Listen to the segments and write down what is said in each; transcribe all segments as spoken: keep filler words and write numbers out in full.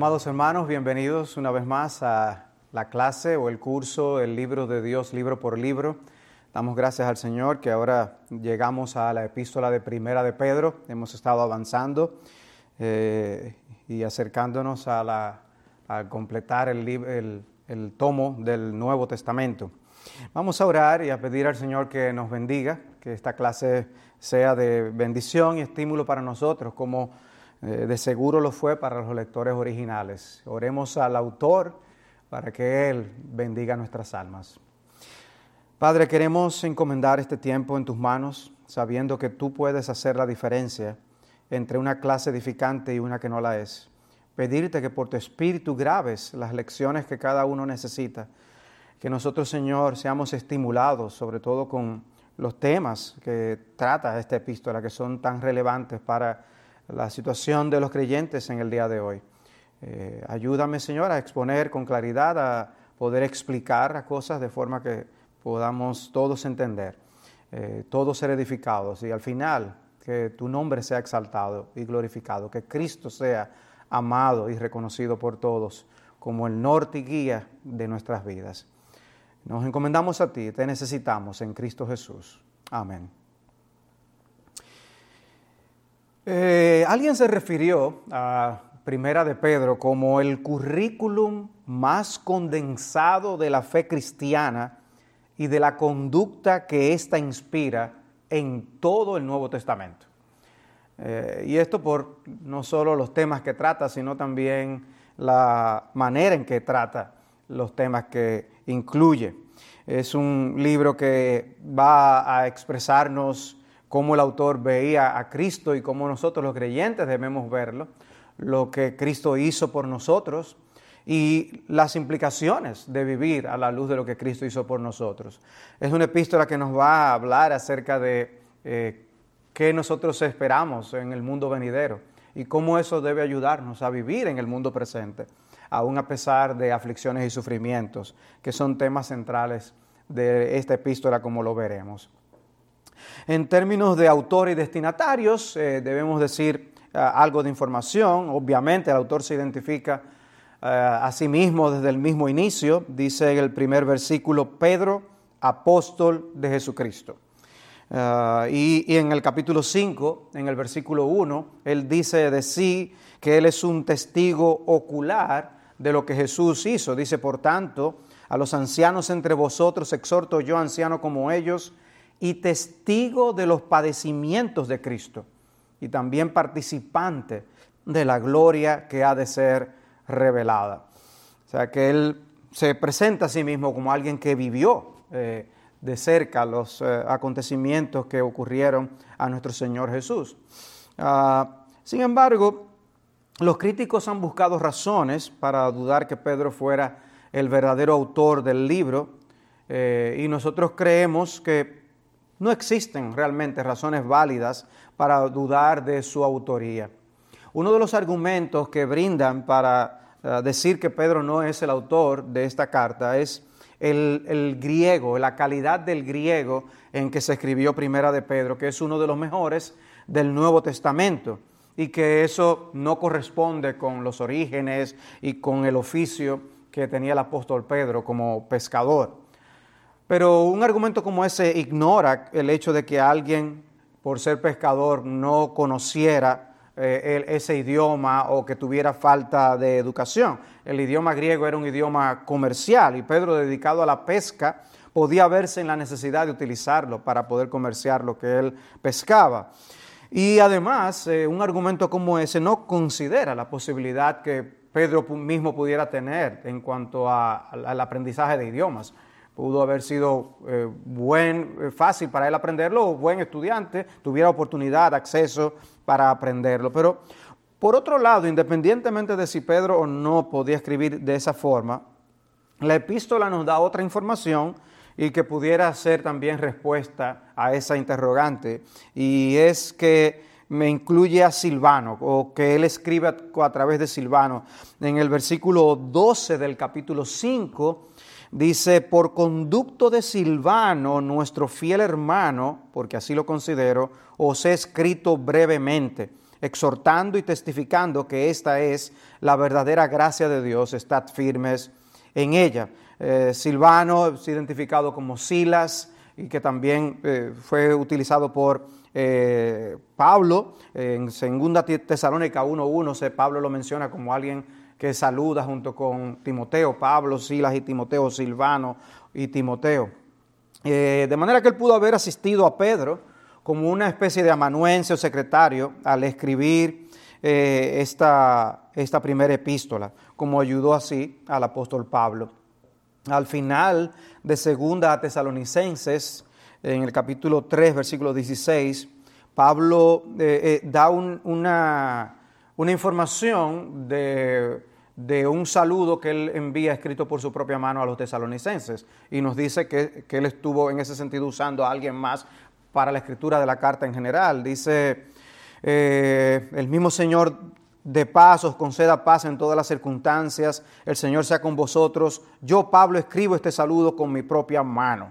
Amados hermanos, bienvenidos una vez más a la clase o el curso, el libro de Dios, libro por libro. Damos gracias al Señor que ahora llegamos a la epístola de Primera de Pedro. Hemos estado avanzando eh, y acercándonos a, la, a completar el, el, el tomo del Nuevo Testamento. Vamos a orar y a pedir al Señor que nos bendiga, que esta clase sea de bendición y estímulo para nosotros, como eh, de seguro lo fue para los lectores originales. Oremos al autor para que Él bendiga nuestras almas. Padre, queremos encomendar este tiempo en tus manos, sabiendo que tú puedes hacer la diferencia entre una clase edificante y una que no la es. Pedirte que por tu Espíritu grabes las lecciones que cada uno necesita. Que nosotros, Señor, seamos estimulados, sobre todo con los temas que trata esta epístola, que son tan relevantes para la situación de los creyentes en el día de hoy. Eh, ayúdame, Señor, a exponer con claridad, a poder explicar las cosas de forma que podamos todos entender, eh, todos ser edificados y al final que tu nombre sea exaltado y glorificado, que Cristo sea amado y reconocido por todos como el norte y guía de nuestras vidas. Nos encomendamos a ti, te necesitamos en Cristo Jesús. Amén. Eh, alguien se refirió a Primera de Pedro como el currículum más condensado de la fe cristiana y de la conducta que ésta inspira en todo el Nuevo Testamento. Eh, y esto por no solo los temas que trata, sino también la manera en que trata los temas que incluye. Es un libro que va a expresarnos cómo el autor veía a Cristo y cómo nosotros los creyentes debemos verlo, lo que Cristo hizo por nosotros y las implicaciones de vivir a la luz de lo que Cristo hizo por nosotros. Es una epístola que nos va a hablar acerca de eh, qué nosotros esperamos en el mundo venidero y cómo eso debe ayudarnos a vivir en el mundo presente, aún a pesar de aflicciones y sufrimientos, que son temas centrales de esta epístola, como lo veremos. En términos de autor y destinatarios, eh, debemos decir uh, algo de información. Obviamente, el autor se identifica uh, a sí mismo desde el mismo inicio. Dice en el primer versículo, Pedro, apóstol de Jesucristo. Uh, y, y en el capítulo cinco, en el versículo uno, él dice de sí que él es un testigo ocular de lo que Jesús hizo. Dice, por tanto, a los ancianos entre vosotros exhorto yo, anciano como ellos, y testigo de los padecimientos de Cristo, y también participante de la gloria que ha de ser revelada. O sea, que él se presenta a sí mismo como alguien que vivió eh, de cerca los eh, acontecimientos que ocurrieron a nuestro Señor Jesús. Uh, sin embargo, los críticos han buscado razones para dudar que Pedro fuera el verdadero autor del libro, eh, y nosotros creemos que no existen realmente razones válidas para dudar de su autoría. Uno de los argumentos que brindan para uh, decir que Pedro no es el autor de esta carta es el, el griego, la calidad del griego en que se escribió Primera de Pedro, que es uno de los mejores del Nuevo Testamento, y que eso no corresponde con los orígenes y con el oficio que tenía el apóstol Pedro como pescador. Pero un argumento como ese ignora el hecho de que alguien, por ser pescador, no conociera eh, el, ese idioma o que tuviera falta de educación. El idioma griego era un idioma comercial y Pedro, dedicado a la pesca, podía verse en la necesidad de utilizarlo para poder comerciar lo que él pescaba. Y además, eh, un argumento como ese no considera la posibilidad que Pedro mismo pudiera tener en cuanto a, al aprendizaje de idiomas. Pudo haber sido eh, buen, eh, fácil para él aprenderlo, o buen estudiante, tuviera oportunidad, acceso para aprenderlo. Pero, por otro lado, independientemente de si Pedro o no podía escribir de esa forma, la epístola nos da otra información y que pudiera ser también respuesta a esa interrogante, y es que me incluye a Silvano, o que él escribe a, a través de Silvano. En el versículo doce del capítulo cinco, dice, por conducto de Silvano, nuestro fiel hermano, porque así lo considero, os he escrito brevemente, exhortando y testificando que esta es la verdadera gracia de Dios, estad firmes en ella. Eh, Silvano es identificado como Silas y que también eh, fue utilizado por eh, Pablo. En segunda Tesalónica uno uno, Pablo lo menciona como alguien que saluda junto con Timoteo, Pablo, Silas y Timoteo, Silvano y Timoteo. Eh, de manera que él pudo haber asistido a Pedro como una especie de amanuense o secretario al escribir eh, esta, esta primera epístola, como ayudó así al apóstol Pablo. Al final de segunda Tesalonicenses, en el capítulo tres, versículo dieciséis, Pablo eh, eh, da un, una, una información de... de un saludo que él envía escrito por su propia mano a los tesalonicenses, y nos dice que, que él estuvo en ese sentido usando a alguien más para la escritura de la carta en general. Dice, eh, el mismo Señor de paz os conceda paz en todas las circunstancias, el Señor sea con vosotros, yo Pablo escribo este saludo con mi propia mano.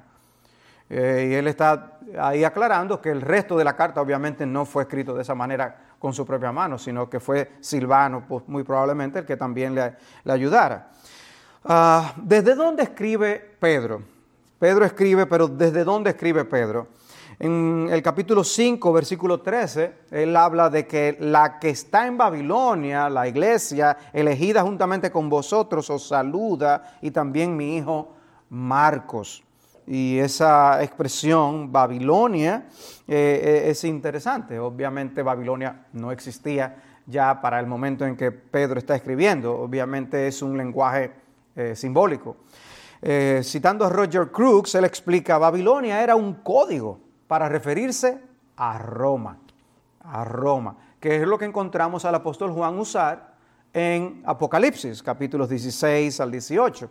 Eh, y él está ahí aclarando que el resto de la carta obviamente no fue escrito de esa manera con su propia mano, sino que fue Silvano, pues, muy probablemente, el que también le, le ayudara. Uh, ¿Desde dónde escribe Pedro? Pedro escribe, pero ¿desde dónde escribe Pedro? En el capítulo cinco, versículo trece, él habla de que la que está en Babilonia, la iglesia elegida juntamente con vosotros, os saluda, y también mi hijo Marcos. Y esa expresión Babilonia eh, es interesante. Obviamente Babilonia no existía ya para el momento en que Pedro está escribiendo. Obviamente es un lenguaje eh, simbólico. Eh, citando a Roger Crooks, él explica, Babilonia era un código para referirse a Roma, a Roma, que es lo que encontramos al apóstol Juan usar en Apocalipsis, capítulos dieciséis al dieciocho.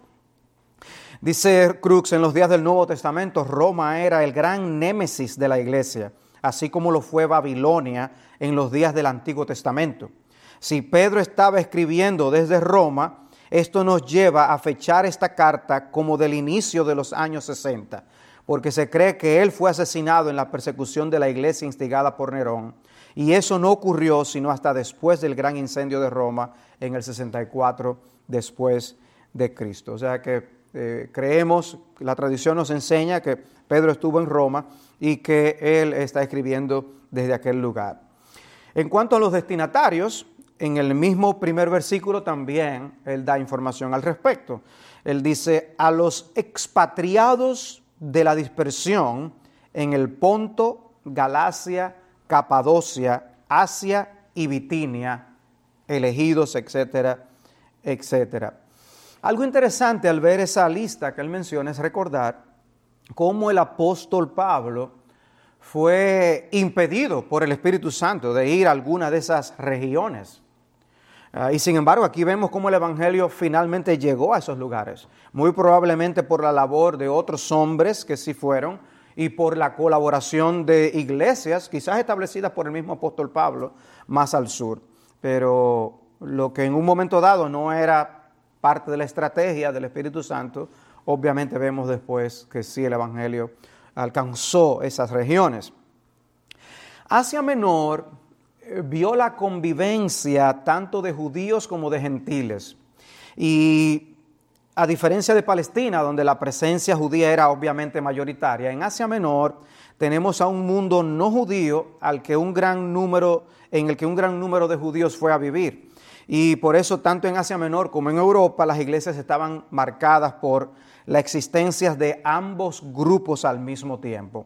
Dice Crooks, en los días del Nuevo Testamento, Roma era el gran némesis de la iglesia, así como lo fue Babilonia en los días del Antiguo Testamento. Si Pedro estaba escribiendo desde Roma, esto nos lleva a fechar esta carta como del inicio de los años sesenta, porque se cree que él fue asesinado en la persecución de la iglesia instigada por Nerón, y eso no ocurrió sino hasta después del gran incendio de Roma en el sesenta y cuatro después de Cristo. O sea que eh, creemos, la tradición nos enseña que Pedro estuvo en Roma y que él está escribiendo desde aquel lugar. En cuanto a los destinatarios, en el mismo primer versículo también él da información al respecto. Él dice, a los expatriados de la dispersión en el Ponto, Galacia, Capadocia, Asia y Bitinia, elegidos, etcétera, etcétera. Algo interesante al ver esa lista que él menciona es recordar cómo el apóstol Pablo fue impedido por el Espíritu Santo de ir a alguna de esas regiones. Uh, y sin embargo, aquí vemos cómo el Evangelio finalmente llegó a esos lugares, muy probablemente por la labor de otros hombres que sí fueron y por la colaboración de iglesias, quizás establecidas por el mismo apóstol Pablo, más al sur. Pero lo que en un momento dado no era parte de la estrategia del Espíritu Santo, obviamente vemos después que sí el Evangelio alcanzó esas regiones. Asia Menor vio la convivencia tanto de judíos como de gentiles. Y a diferencia de Palestina, donde la presencia judía era obviamente mayoritaria, en Asia Menor tenemos a un mundo no judío al que un gran número, en el que un gran número de judíos fue a vivir. Y por eso, tanto en Asia Menor como en Europa, las iglesias estaban marcadas por la existencia de ambos grupos al mismo tiempo.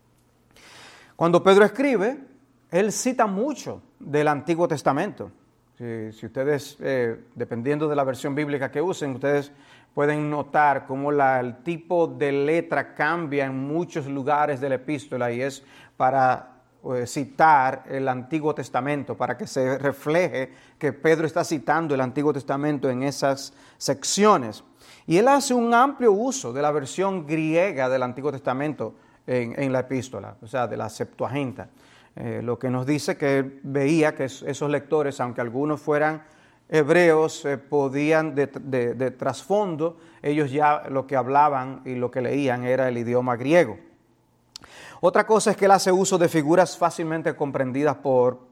Cuando Pedro escribe, él cita mucho del Antiguo Testamento. Si, si ustedes, eh, dependiendo de la versión bíblica que usen, ustedes pueden notar cómo la, el tipo de letra cambia en muchos lugares de la epístola, y es para citar el Antiguo Testamento, para que se refleje que Pedro está citando el Antiguo Testamento en esas secciones. Y él hace un amplio uso de la versión griega del Antiguo Testamento en, en la epístola, o sea, de la Septuaginta, eh, lo que nos dice que él veía que esos lectores, aunque algunos fueran hebreos, eh, podían de, de, de trasfondo, ellos ya lo que hablaban y lo que leían era el idioma griego. Otra cosa es que él hace uso de figuras fácilmente comprendidas por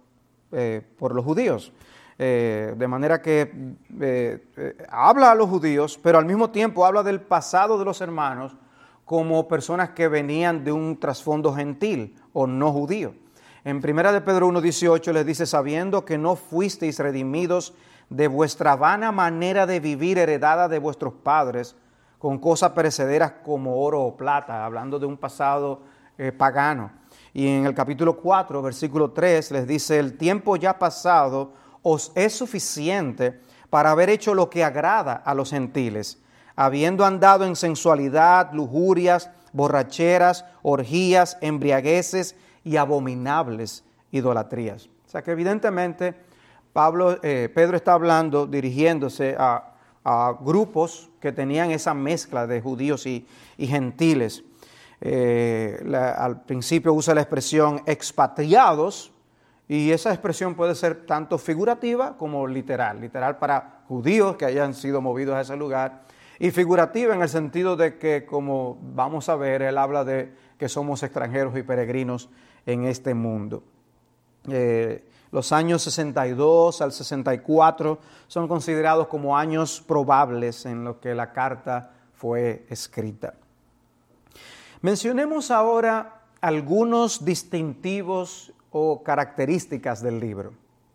eh, por los judíos. Eh, de manera que eh, eh, habla a los judíos, pero al mismo tiempo habla del pasado de los hermanos como personas que venían de un trasfondo gentil o no judío. En primera de Pedro uno dieciocho les dice, sabiendo que no fuisteis redimidos de vuestra vana manera de vivir heredada de vuestros padres, con cosas perecederas como oro o plata, hablando de un pasado eh, pagano. Y en el capítulo cuatro, versículo tres, les dice, el tiempo ya pasado os es suficiente para haber hecho lo que agrada a los gentiles, habiendo andado en sensualidad, lujurias, borracheras, orgías, embriagueces y abominables idolatrías. O sea que evidentemente Pablo, eh, Pedro está hablando, dirigiéndose a, a grupos que tenían esa mezcla de judíos y, y gentiles. Eh, la, al principio usa la expresión expatriados, y esa expresión puede ser tanto figurativa como literal. Literal para judíos que hayan sido movidos a ese lugar, y figurativa en el sentido de que, como vamos a ver, él habla de que somos extranjeros y peregrinos en este mundo. Eh, los años sesenta y dos al sesenta y cuatro son considerados como años probables en los que la carta fue escrita. Mencionemos ahora algunos distintivos o características del libro.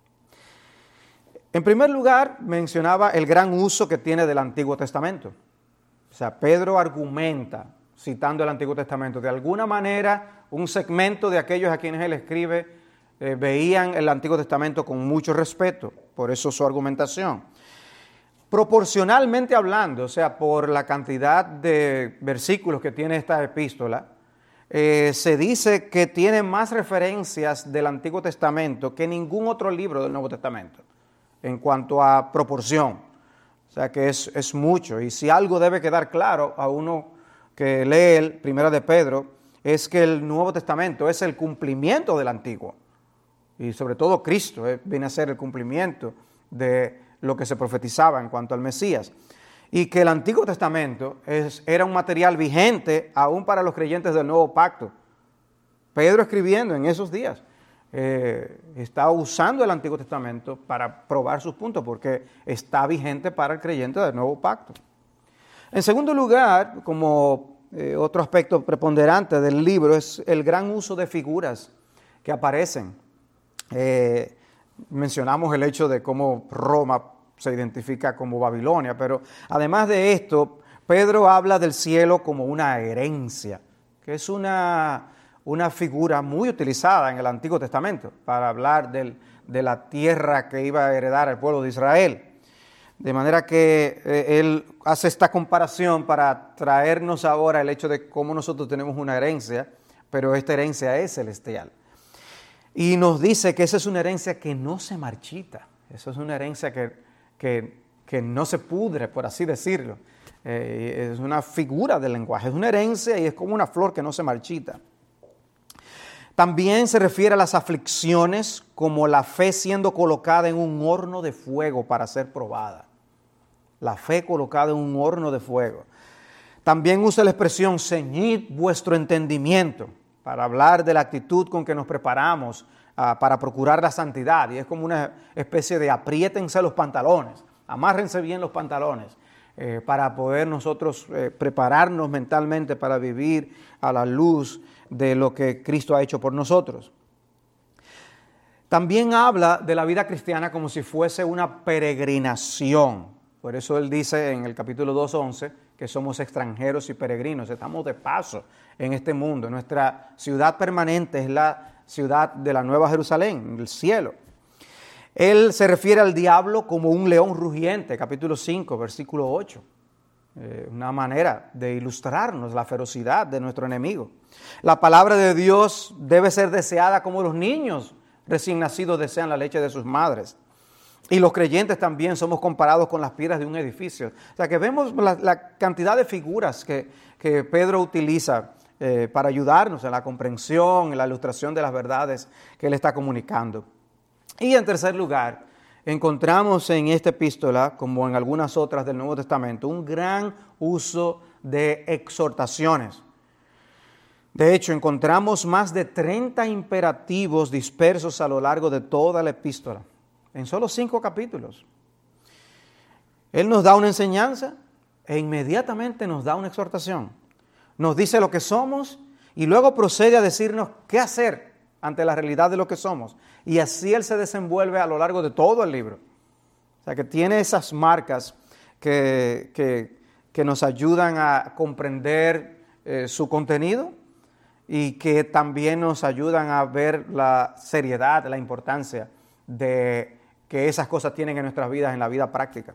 En primer lugar, mencionaba el gran uso que tiene del Antiguo Testamento. O sea, Pedro argumenta, citando el Antiguo Testamento, de alguna manera un segmento de aquellos a quienes él escribe eh, veían el Antiguo Testamento con mucho respeto, por eso su argumentación. Proporcionalmente hablando, o sea, por la cantidad de versículos que tiene esta epístola, eh, se dice que tiene más referencias del Antiguo Testamento que ningún otro libro del Nuevo Testamento, en cuanto a proporción. O sea que es, es mucho. Y si algo debe quedar claro a uno que lee el Primera de Pedro, es que el Nuevo Testamento es el cumplimiento del Antiguo. Y sobre todo Cristo eh, viene a ser el cumplimiento de lo que se profetizaba en cuanto al Mesías. Y que el Antiguo Testamento es, era un material vigente aún para los creyentes del Nuevo Pacto. Pedro escribiendo en esos días, eh, está usando el Antiguo Testamento para probar sus puntos, porque está vigente para el creyente del Nuevo Pacto. En segundo lugar, como eh, otro aspecto preponderante del libro, es el gran uso de figuras que aparecen. Eh, mencionamos el hecho de cómo Roma se identifica como Babilonia, pero además de esto, Pedro habla del cielo como una herencia, que es una, una figura muy utilizada en el Antiguo Testamento para hablar del, de la tierra que iba a heredar el pueblo de Israel. De manera que eh, él hace esta comparación para traernos ahora el hecho de cómo nosotros tenemos una herencia, pero esta herencia es celestial. Y nos dice que esa es una herencia que no se marchita, esa es una herencia que Que, que no se pudre, por así decirlo. Eh, es una figura del lenguaje, es una herencia y es como una flor que no se marchita. También se refiere a las aflicciones como la fe siendo colocada en un horno de fuego para ser probada. La fe colocada en un horno de fuego. También usa la expresión ceñid vuestro entendimiento para hablar de la actitud con que nos preparamos Uh, para procurar la santidad, y es como una especie de apriétense los pantalones, amárrense bien los pantalones, eh, para poder nosotros eh, prepararnos mentalmente para vivir a la luz de lo que Cristo ha hecho por nosotros. También habla de la vida cristiana como si fuese una peregrinación, por eso él dice en el capítulo dos once que somos extranjeros y peregrinos, estamos de paso en este mundo, nuestra ciudad permanente es la ciudad de la Nueva Jerusalén, el cielo. Él se refiere al diablo como un león rugiente, capítulo cinco, versículo ocho. Eh, una manera de ilustrarnos la ferocidad de nuestro enemigo. La palabra de Dios debe ser deseada como los niños recién nacidos desean la leche de sus madres. Y los creyentes también somos comparados con las piedras de un edificio. O sea que vemos la, la cantidad de figuras que, que Pedro utiliza Eh, para ayudarnos en la comprensión, en la ilustración de las verdades que él está comunicando. Y en tercer lugar, encontramos en esta epístola, como en algunas otras del Nuevo Testamento, un gran uso de exhortaciones. De hecho, encontramos más de treinta imperativos dispersos a lo largo de toda la epístola, en solo cinco capítulos. Él nos da una enseñanza e inmediatamente nos da una exhortación. Nos dice lo que somos y luego procede a decirnos qué hacer ante la realidad de lo que somos. Y así Él se desenvuelve a lo largo de todo el libro. O sea, que tiene esas marcas que, que, que nos ayudan a comprender eh, su contenido y que también nos ayudan a ver la seriedad, la importancia de que esas cosas tienen en nuestras vidas, en la vida práctica.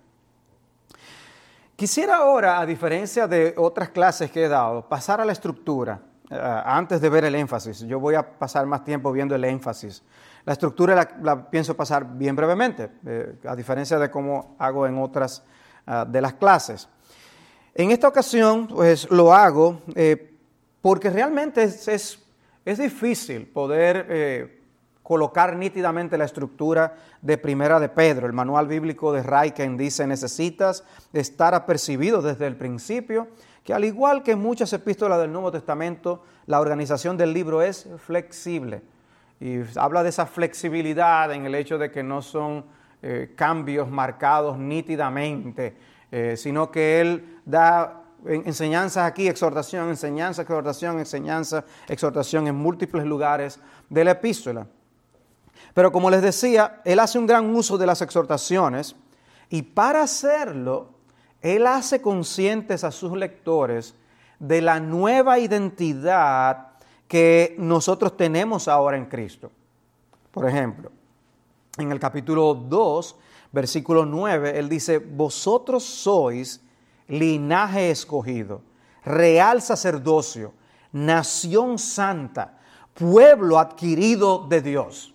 Quisiera ahora, a diferencia de otras clases que he dado, pasar a la estructura, uh, antes de ver el énfasis. Yo voy a pasar más tiempo viendo el énfasis. La estructura la, la pienso pasar bien brevemente, eh, a diferencia de cómo hago en otras uh, de las clases. En esta ocasión, pues lo hago eh, porque realmente es, es, es difícil poder eh, colocar nítidamente la estructura de Primera de Pedro. El manual bíblico de Ryken dice: necesitas estar apercibido desde el principio que, al igual que en muchas epístolas del Nuevo Testamento, la organización del libro es flexible. Y habla de esa flexibilidad en el hecho de que no son eh, cambios marcados nítidamente, eh, sino que él da enseñanzas aquí, exhortación, enseñanza, exhortación, enseñanza, exhortación en múltiples lugares de la epístola. Pero como les decía, él hace un gran uso de las exhortaciones y para hacerlo, él hace conscientes a sus lectores de la nueva identidad que nosotros tenemos ahora en Cristo. Por ejemplo, en el capítulo dos, versículo nueve, él dice: vosotros sois linaje escogido, real sacerdocio, nación santa, pueblo adquirido de Dios.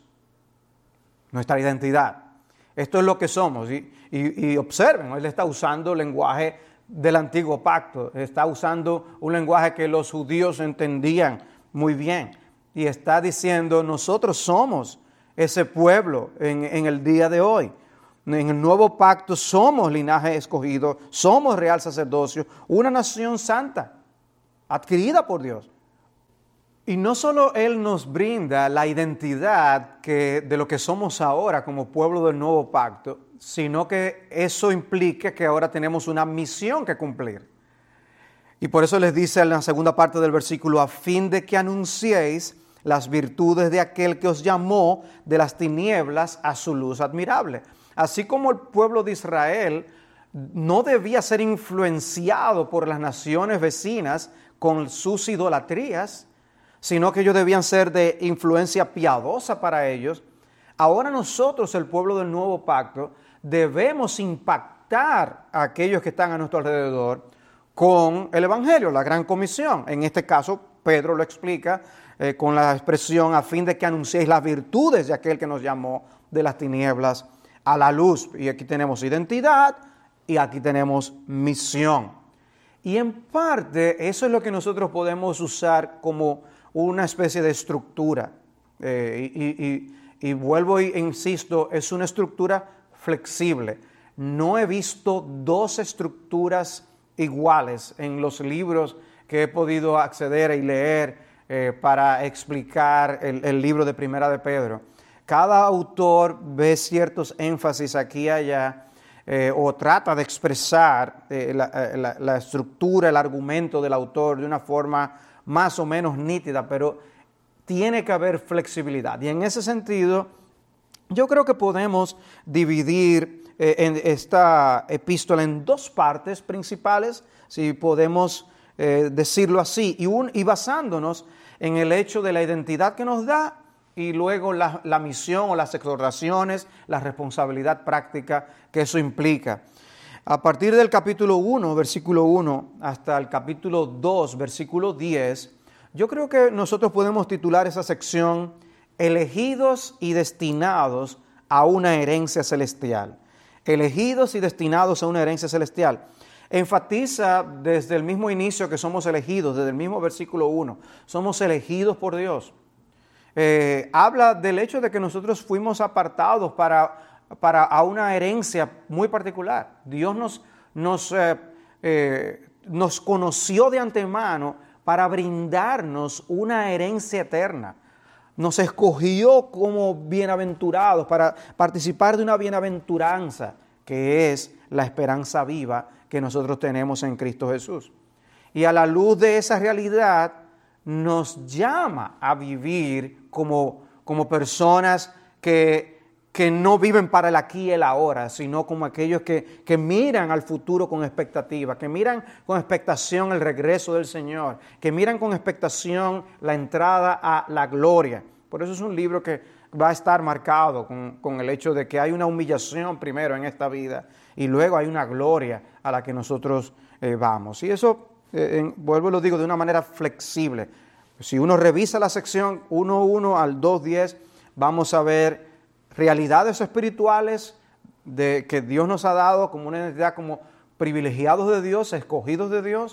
Nuestra identidad. Esto es lo que somos. Y, y, y observen, él está usando lenguaje del antiguo pacto, está usando un lenguaje que los judíos entendían muy bien. Y está diciendo: nosotros somos ese pueblo en, en el día de hoy. En el nuevo pacto somos linaje escogido, somos real sacerdocio, una nación santa, adquirida por Dios. Y no solo Él nos brinda la identidad que, de lo que somos ahora como pueblo del nuevo pacto, sino que eso implica que ahora tenemos una misión que cumplir. Y por eso les dice en la segunda parte del versículo: a fin de que anunciéis las virtudes de aquel que os llamó de las tinieblas a su luz admirable. Así como el pueblo de Israel no debía ser influenciado por las naciones vecinas con sus idolatrías, sino que ellos debían ser de influencia piadosa para ellos, ahora nosotros, el pueblo del nuevo pacto, debemos impactar a aquellos que están a nuestro alrededor con el Evangelio, la gran comisión. En este caso, Pedro lo explica eh, con la expresión: a fin de que anunciéis las virtudes de aquel que nos llamó de las tinieblas a la luz. Y aquí tenemos identidad y aquí tenemos misión. Y en parte eso es lo que nosotros podemos usar como una especie de estructura. Eh, y, y, y vuelvo e insisto, es una estructura flexible. No he visto dos estructuras iguales en los libros que he podido acceder y leer eh, para explicar el, el libro de Primera de Pedro. Cada autor ve ciertos énfasis aquí y allá, eh, o trata de expresar eh, la, la, la estructura, el argumento del autor de una forma más o menos nítida, pero tiene que haber flexibilidad. Y en ese sentido, yo creo que podemos dividir eh, en esta epístola en dos partes principales, si podemos eh, decirlo así, y, un, y basándonos en el hecho de la identidad que nos da, y luego la, la misión o las exhortaciones, la responsabilidad práctica que eso implica. A partir del capítulo uno, versículo uno, hasta el capítulo dos, versículo diez, yo creo que nosotros podemos titular esa sección elegidos y destinados a una herencia celestial. Elegidos y destinados a una herencia celestial. Enfatiza desde el mismo inicio que somos elegidos, desde el mismo versículo uno. Somos elegidos por Dios. Eh, habla del hecho de que nosotros fuimos apartados para, para a una herencia muy particular. Dios nos, nos, eh, eh, nos conoció de antemano para brindarnos una herencia eterna. Nos escogió como bienaventurados para participar de una bienaventuranza, que es la esperanza viva que nosotros tenemos en Cristo Jesús. Y a la luz de esa realidad nos llama a vivir como, como personas que, que no viven para el aquí y el ahora, sino como aquellos que, que miran al futuro con expectativa, que miran con expectación el regreso del Señor, que miran con expectación la entrada a la gloria. Por eso es un libro que va a estar marcado con, con el hecho de que hay una humillación primero en esta vida y luego hay una gloria a la que nosotros eh, vamos. Y eso, eh, en, vuelvo y lo digo de una manera flexible. Si uno revisa la sección uno punto uno al dos punto diez, vamos a ver realidades espirituales de, que Dios nos ha dado como una identidad como privilegiados de Dios, escogidos de Dios,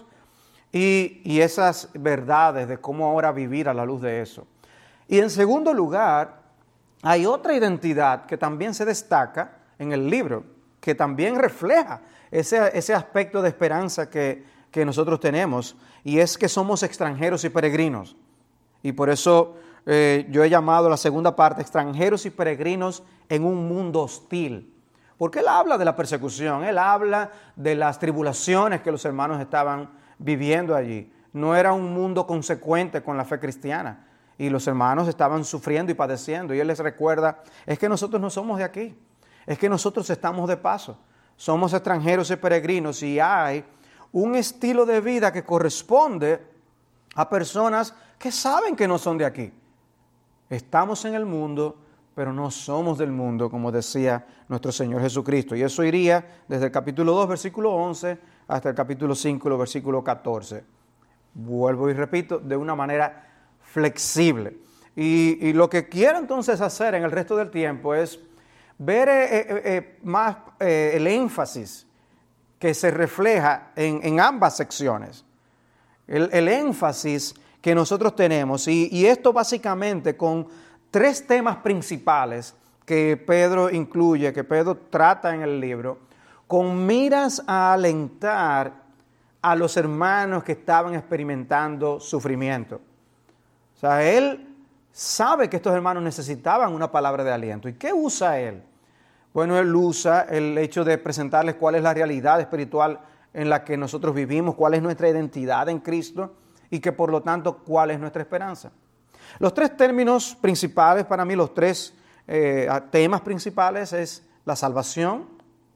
y, y esas verdades de cómo ahora vivir a la luz de eso. Y en segundo lugar, hay otra identidad que también se destaca en el libro, que también refleja ese, ese aspecto de esperanza que, que nosotros tenemos, y es que somos extranjeros y peregrinos. Y por eso eh, yo he llamado la segunda parte, extranjeros y peregrinos en un mundo hostil. Porque él habla de la persecución, él habla de las tribulaciones que los hermanos estaban viviendo allí. No era un mundo consecuente con la fe cristiana. Y los hermanos estaban sufriendo y padeciendo. Y él les recuerda, es que nosotros no somos de aquí. Es que nosotros estamos de paso. Somos extranjeros y peregrinos. Y hay un estilo de vida que corresponde a personas que saben que no son de aquí. Estamos en el mundo, pero no somos del mundo, como decía nuestro Señor Jesucristo. Y eso iría desde el capítulo dos, versículo once, hasta el capítulo cinco, versículo catorce. Vuelvo y repito, de una manera flexible. Y, y lo que quiero entonces hacer en el resto del tiempo es ver eh, eh, eh, más eh, el énfasis que se refleja en, en ambas secciones. El, el énfasis que nosotros tenemos, y, y esto básicamente con tres temas principales que Pedro incluye, que Pedro trata en el libro, con miras a alentar a los hermanos que estaban experimentando sufrimiento. O sea, él sabe que estos hermanos necesitaban una palabra de aliento. ¿Y qué usa él? Bueno, él usa el hecho de presentarles cuál es la realidad espiritual en la que nosotros vivimos, cuál es nuestra identidad en Cristo y que por lo tanto cuál es nuestra esperanza. Los tres términos principales para mí, los tres eh, temas principales es la salvación,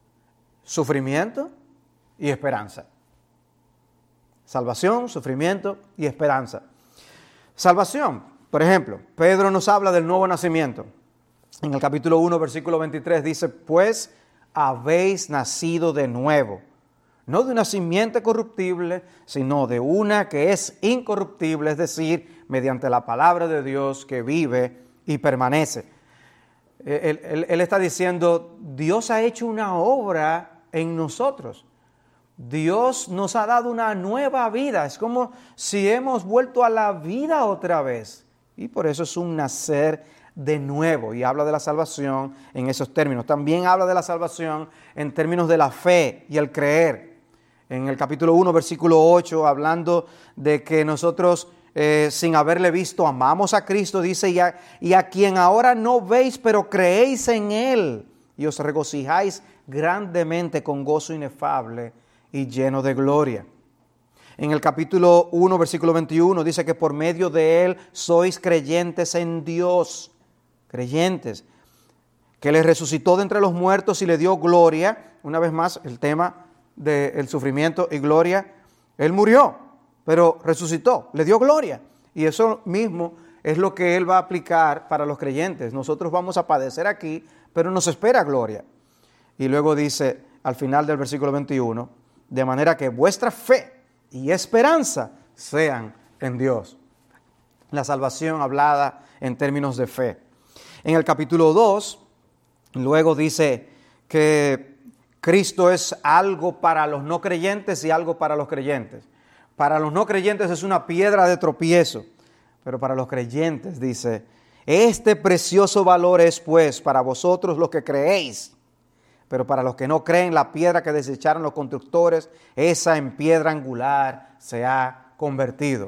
sufrimiento y esperanza. Salvación, sufrimiento y esperanza. Salvación, por ejemplo, Pedro nos habla del nuevo nacimiento. En el capítulo uno, versículo veintitrés dice, pues habéis nacido de nuevo, no de una simiente corruptible, sino de una que es incorruptible, es decir, mediante la palabra de Dios que vive y permanece. Él, él, él está diciendo, Dios ha hecho una obra en nosotros. Dios nos ha dado una nueva vida. Es como si hemos vuelto a la vida otra vez. Y por eso es un nacer de nuevo. Y habla de la salvación en esos términos. También habla de la salvación en términos de la fe y el creer. En el capítulo uno, versículo ocho, hablando de que nosotros, eh, sin haberle visto, amamos a Cristo, dice, y a, y a quien ahora no veis, pero creéis en Él, y os regocijáis grandemente con gozo inefable y lleno de gloria. En el capítulo uno, versículo veintiuno, dice que por medio de Él sois creyentes en Dios, creyentes, que le resucitó de entre los muertos y le dio gloria. Una vez más, el tema del sufrimiento y gloria. Él murió, pero resucitó, le dio gloria. Y eso mismo es lo que Él va a aplicar para los creyentes. Nosotros vamos a padecer aquí, pero nos espera gloria. Y luego dice, al final del versículo veintiuno, de manera que vuestra fe y esperanza sean en Dios. La salvación hablada en términos de fe. En el capítulo dos, luego dice que Cristo es algo para los no creyentes y algo para los creyentes. Para los no creyentes es una piedra de tropiezo, pero para los creyentes dice, este precioso valor es pues para vosotros los que creéis, pero para los que no creen, la piedra que desecharon los constructores, esa en piedra angular se ha convertido.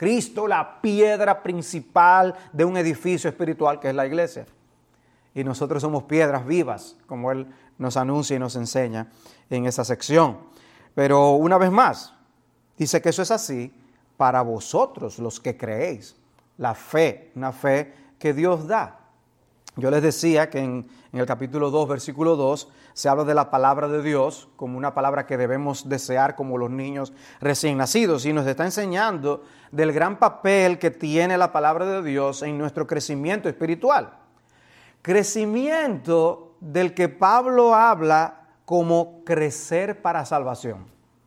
Cristo, la piedra principal de un edificio espiritual que es la iglesia. Y nosotros somos piedras vivas, como Él nos anuncia y nos enseña en esa sección. Pero una vez más, dice que eso es así para vosotros los que creéis. La fe, una fe que Dios da. Yo les decía que en, en el capítulo dos, versículo dos, se habla de la palabra de Dios como una palabra que debemos desear como los niños recién nacidos. Y nos está enseñando del gran papel que tiene la palabra de Dios en nuestro crecimiento espiritual. Crecimiento del que Pablo habla como crecer para salvación.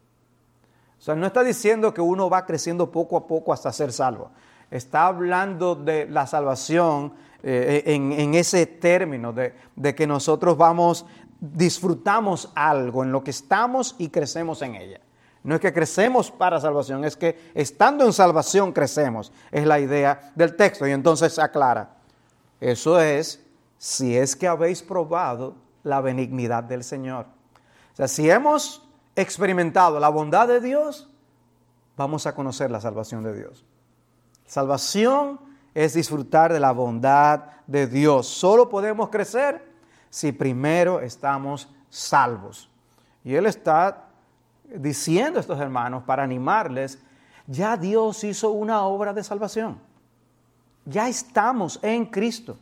O sea, no está diciendo que uno va creciendo poco a poco hasta ser salvo. Está hablando de la salvación eh, en, en ese término de, de que nosotros vamos, disfrutamos algo en lo que estamos y crecemos en ella. No es que crecemos para salvación, es que estando en salvación crecemos. Es la idea del texto. Y entonces aclara, eso es si es que habéis probado la benignidad del Señor. O sea, si hemos experimentado la bondad de Dios, vamos a conocer la salvación de Dios. Salvación es disfrutar de la bondad de Dios. Solo podemos crecer si primero estamos salvos. Y Él está diciendo a estos hermanos para animarles, ya Dios hizo una obra de salvación. Ya estamos en Cristo.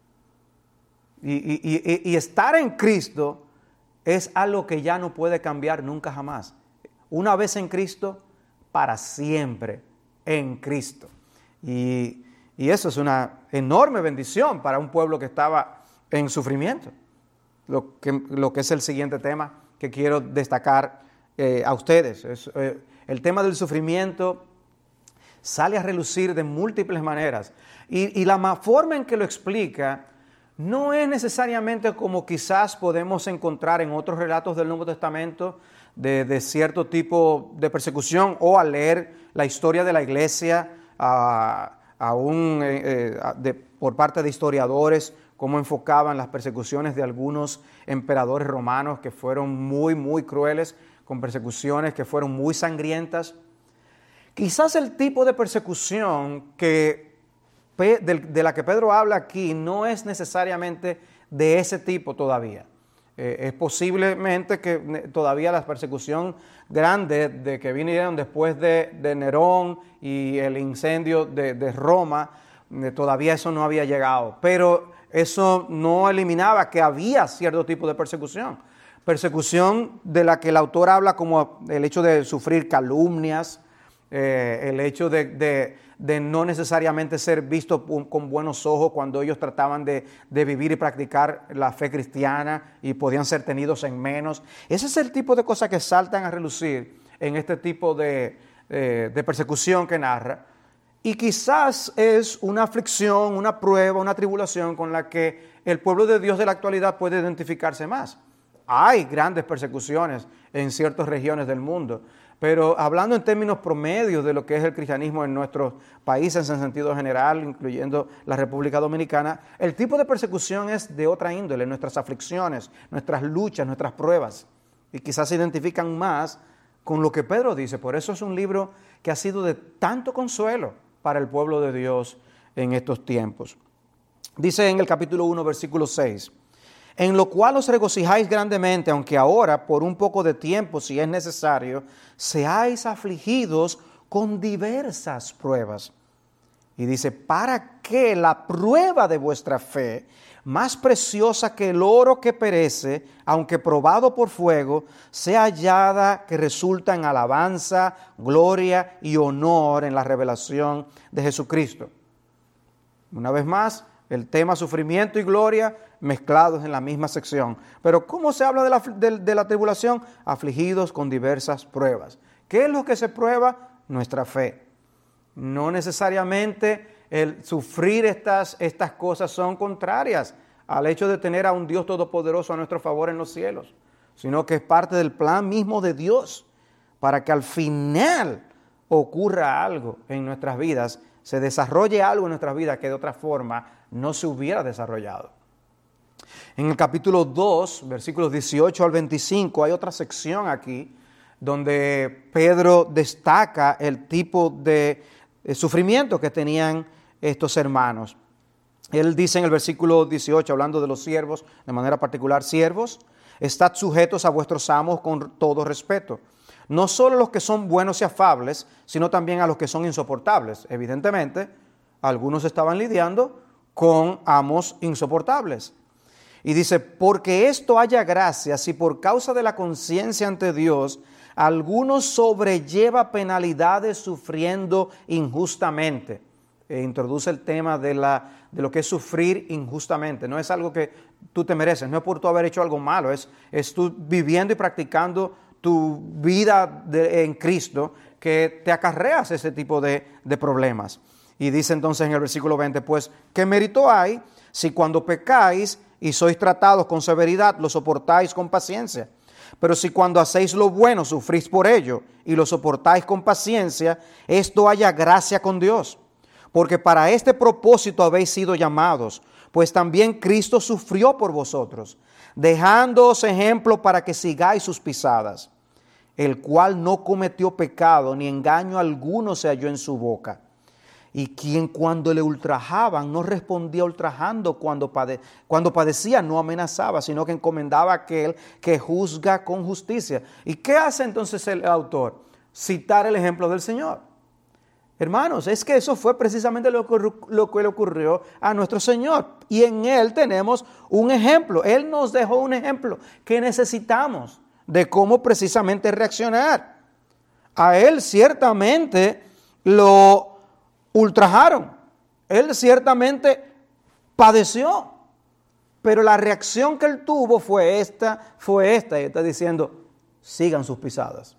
Y, y, y, y estar en Cristo es algo que ya no puede cambiar nunca jamás. Una vez en Cristo, para siempre en Cristo. Y, y eso es una enorme bendición para un pueblo que estaba en sufrimiento. Lo que, lo que es el siguiente tema que quiero destacar eh, a ustedes. Es, eh, el tema del sufrimiento sale a relucir de múltiples maneras. Y, y la forma en que lo explica no es necesariamente como quizás podemos encontrar en otros relatos del Nuevo Testamento de, de cierto tipo de persecución, o al leer la historia de la iglesia a, a un, eh, de, por parte de historiadores, cómo enfocaban las persecuciones de algunos emperadores romanos que fueron muy, muy crueles, con persecuciones que fueron muy sangrientas. Quizás el tipo de persecución que de la que Pedro habla aquí no es necesariamente de ese tipo todavía. Eh, es posiblemente que todavía la persecución grande de que vinieron después de, de Nerón y el incendio de, de Roma, eh, todavía eso no había llegado. Pero eso no eliminaba que había cierto tipo de persecución. Persecución de la que el autor habla como el hecho de sufrir calumnias, eh, el hecho de... de de no necesariamente ser visto con buenos ojos cuando ellos trataban de, de vivir y practicar la fe cristiana y podían ser tenidos en menos. Ese es el tipo de cosas que saltan a relucir en este tipo de, eh, de persecución que narra. Y quizás es una aflicción, una prueba, una tribulación con la que el pueblo de Dios de la actualidad puede identificarse más. Hay grandes persecuciones en ciertas regiones del mundo, pero hablando en términos promedios de lo que es el cristianismo en nuestros países en sentido general, incluyendo la República Dominicana, el tipo de persecución es de otra índole, nuestras aflicciones, nuestras luchas, nuestras pruebas. Y quizás se identifican más con lo que Pedro dice. Por eso es un libro que ha sido de tanto consuelo para el pueblo de Dios en estos tiempos. Dice en el capítulo uno, versículo seis, en lo cual os regocijáis grandemente, aunque ahora, por un poco de tiempo, si es necesario, seáis afligidos con diversas pruebas. Y dice, para que la prueba de vuestra fe, más preciosa que el oro que perece, aunque probado por fuego, sea hallada que resulta en alabanza, gloria y honor en la revelación de Jesucristo. Una vez más, el tema sufrimiento y gloria mezclados en la misma sección. Pero ¿cómo se habla de la, de, de la tribulación? Afligidos con diversas pruebas. ¿Qué es lo que se prueba? Nuestra fe. No necesariamente el sufrir estas, estas cosas son contrarias al hecho de tener a un Dios todopoderoso a nuestro favor en los cielos, sino que es parte del plan mismo de Dios para que al final ocurra algo en nuestras vidas, se desarrolle algo en nuestras vidas que de otra forma no se hubiera desarrollado. En el capítulo dos, versículos dieciocho al veinticinco, hay otra sección aquí donde Pedro destaca el tipo de eh, sufrimiento que tenían estos hermanos. Él dice en el versículo dieciocho, hablando de los siervos, de manera particular, siervos, estad sujetos a vuestros amos con todo respeto. No solo a los que son buenos y afables, sino también a los que son insoportables. Evidentemente, algunos estaban lidiando con amos insoportables. Y dice, porque esto haya gracia, si por causa de la conciencia ante Dios, alguno sobrelleva penalidades sufriendo injustamente. E introduce el tema de, la, de lo que es sufrir injustamente. No es algo que tú te mereces, no es por tú haber hecho algo malo, es, es tú viviendo y practicando tu vida de, en Cristo que te acarreas ese tipo de, de problemas. Y dice entonces en el versículo veinte, pues, ¿qué mérito hay si cuando pecáis y sois tratados con severidad lo soportáis con paciencia? Pero si cuando hacéis lo bueno sufrís por ello y lo soportáis con paciencia, esto haya gracia con Dios. Porque para este propósito habéis sido llamados, pues también Cristo sufrió por vosotros, dejándoos ejemplo para que sigáis sus pisadas, el cual no cometió pecado, ni engaño alguno se halló en su boca. Y quien cuando le ultrajaban no respondía ultrajando, cuando, pade- cuando padecía no amenazaba, sino que encomendaba a aquel que juzga con justicia. ¿Y qué hace entonces el autor? Citar el ejemplo del Señor. Hermanos, es que eso fue precisamente lo que, lo que le ocurrió a nuestro Señor. Y en Él tenemos un ejemplo. Él nos dejó un ejemplo que necesitamos de cómo precisamente reaccionar. A Él ciertamente lo ultrajaron. Él ciertamente padeció. Pero la reacción que Él tuvo fue esta, fue esta. Y está diciendo, sigan sus pisadas.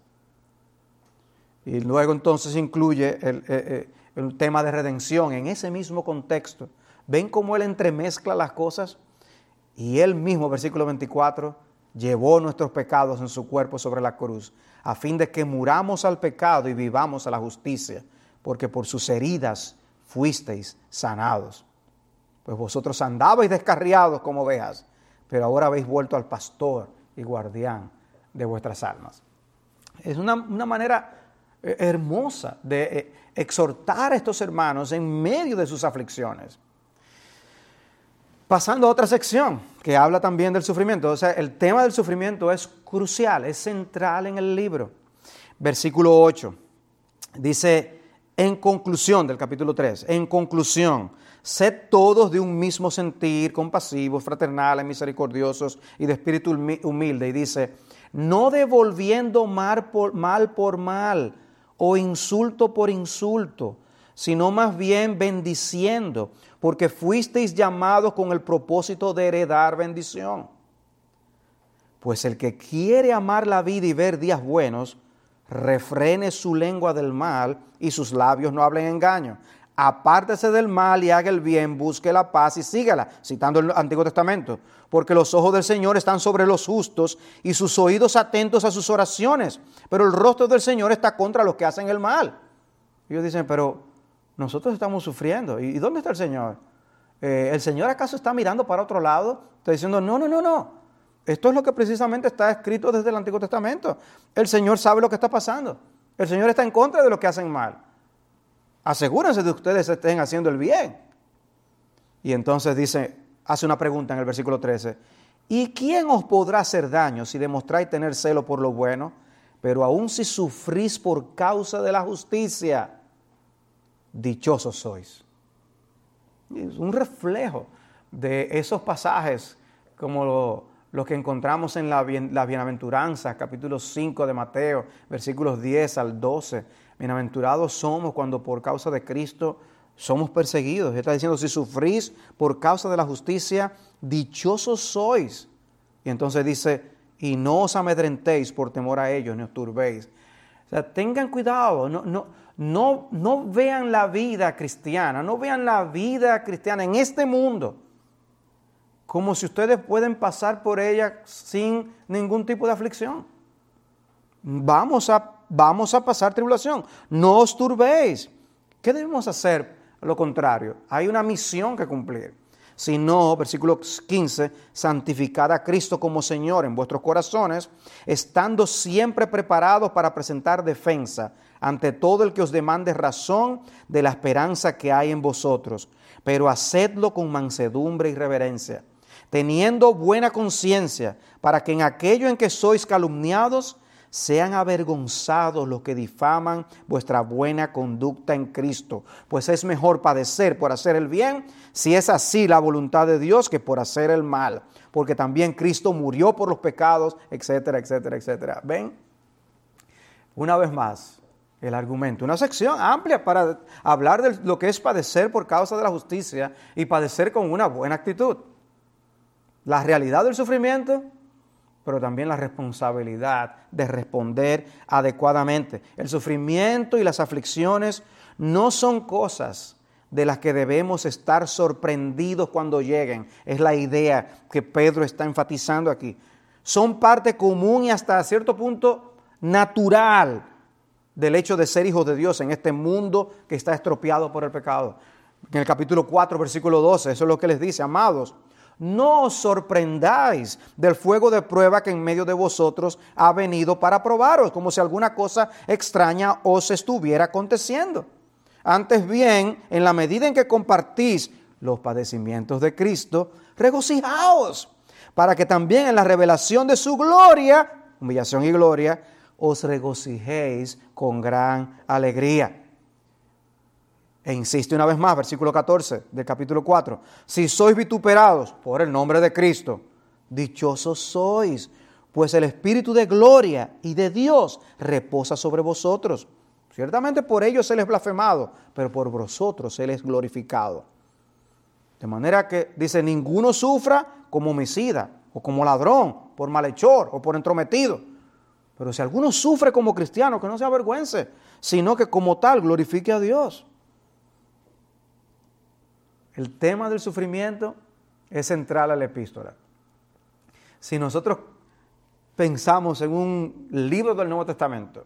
Y luego entonces incluye el, el, el tema de redención en ese mismo contexto. ¿Ven cómo Él entremezcla las cosas? Y Él mismo, versículo veinticuatro, llevó nuestros pecados en su cuerpo sobre la cruz, a fin de que muramos al pecado y vivamos a la justicia, porque por sus heridas fuisteis sanados. Pues vosotros andabais descarriados como ovejas, pero ahora habéis vuelto al pastor y guardián de vuestras almas. Es una, una manera hermosa de exhortar a estos hermanos en medio de sus aflicciones. Pasando a otra sección que habla también del sufrimiento. O sea, el tema del sufrimiento es crucial, es central en el libro. Versículo ocho. Dice, en conclusión del capítulo tres, en conclusión, sed todos de un mismo sentir, compasivos, fraternales, misericordiosos y de espíritu humilde. Y dice, no devolviendo mal por mal, por mal o insulto por insulto, sino más bien bendiciendo, porque fuisteis llamados con el propósito de heredar bendición. Pues el que quiere amar la vida y ver días buenos, refrene su lengua del mal y sus labios no hablen engaño. Apártese del mal y haga el bien, busque la paz y sígala, citando el Antiguo Testamento. Porque los ojos del Señor están sobre los justos y sus oídos atentos a sus oraciones. Pero el rostro del Señor está contra los que hacen el mal. Y ellos dicen, pero nosotros estamos sufriendo. ¿Y dónde está el Señor? Eh, ¿El Señor acaso está mirando para otro lado? Está diciendo, no, no, no, no. Esto es lo que precisamente está escrito desde el Antiguo Testamento. El Señor sabe lo que está pasando. El Señor está en contra de los que hacen mal. Asegúrense de que ustedes estén haciendo el bien. Y entonces dice, hace una pregunta en el versículo trece. ¿Y quién os podrá hacer daño si demostráis tener celo por lo bueno? Pero aun si sufrís por causa de la justicia, dichosos sois. Es un reflejo de esos pasajes como lo, los que encontramos en la, la bienaventuranza, capítulo cinco de Mateo, versículos diez al doce. Bienaventurados somos cuando por causa de Cristo somos perseguidos. Está diciendo, si sufrís por causa de la justicia, dichosos sois. Y entonces dice, y no os amedrentéis por temor a ellos, ni os turbéis. O sea, tengan cuidado, no, no, no, no vean la vida cristiana, no vean la vida cristiana en este mundo como si ustedes pueden pasar por ella sin ningún tipo de aflicción. Vamos a, vamos a pasar tribulación. No os turbéis. ¿Qué debemos hacer? Lo contrario, hay una misión que cumplir. sino, versículo quince, santificad a Cristo como Señor en vuestros corazones, estando siempre preparados para presentar defensa ante todo el que os demande razón de la esperanza que hay en vosotros, pero hacedlo con mansedumbre y reverencia, teniendo buena conciencia, para que en aquello en que sois calumniados, sean avergonzados los que difaman vuestra buena conducta en Cristo, pues es mejor padecer por hacer el bien, si es así la voluntad de Dios, que por hacer el mal, porque también Cristo murió por los pecados, etcétera, etcétera, etcétera. ¿Ven? Una vez más, el argumento, una sección amplia para hablar de lo que es padecer por causa de la justicia y padecer con una buena actitud. La realidad del sufrimiento, pero también la responsabilidad de responder adecuadamente. El sufrimiento y las aflicciones no son cosas de las que debemos estar sorprendidos cuando lleguen. Es la idea que Pedro está enfatizando aquí. Son parte común y hasta cierto punto natural del hecho de ser hijos de Dios en este mundo que está estropeado por el pecado. En el capítulo cuatro, versículo doce, eso es lo que les dice: amados, no os sorprendáis del fuego de prueba que en medio de vosotros ha venido para probaros, como si alguna cosa extraña os estuviera aconteciendo. Antes bien, en la medida en que compartís los padecimientos de Cristo, regocijaos, para que también en la revelación de su gloria, humillación y gloria, os regocijéis con gran alegría. E insiste una vez más, versículo catorce del capítulo cuatro. Si sois vituperados por el nombre de Cristo, dichosos sois, pues el Espíritu de gloria y de Dios reposa sobre vosotros. Ciertamente por ellos se les blasfemado, pero por vosotros se les glorificado. De manera que, dice, ninguno sufra como homicida, o como ladrón, por malhechor, o por entrometido. Pero si alguno sufre como cristiano, que no se avergüence, sino que como tal glorifique a Dios. El tema del sufrimiento es central a la epístola. Si nosotros pensamos en un libro del Nuevo Testamento